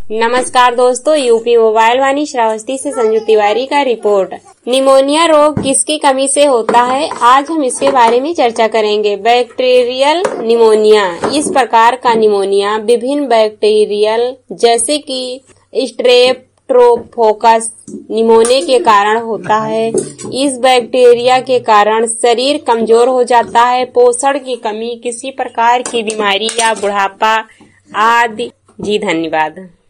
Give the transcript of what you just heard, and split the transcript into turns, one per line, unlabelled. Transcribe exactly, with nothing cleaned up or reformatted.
नमस्कार दोस्तों, UP mobile वाणी श्रावस्ती से संजू तिवारी का रिपोर्ट। निमोनिया रोग किसकी कमी से होता है, आज हम इसके बारे में चर्चा करेंगे। Bacterial pneumonia. इस प्रकार का निमोनिया विभिन्न बैक्टीरियल जैसे कि स्ट्रेप्टोकोकस निमोनिया के कारण होता है। इस बैक्टीरिया के कारण शरीर कमजोर हो जाता है, पोषण की कमी, किसी प्रकार की बीमारी या बुढ़ापा आदि। जी धन्यवाद।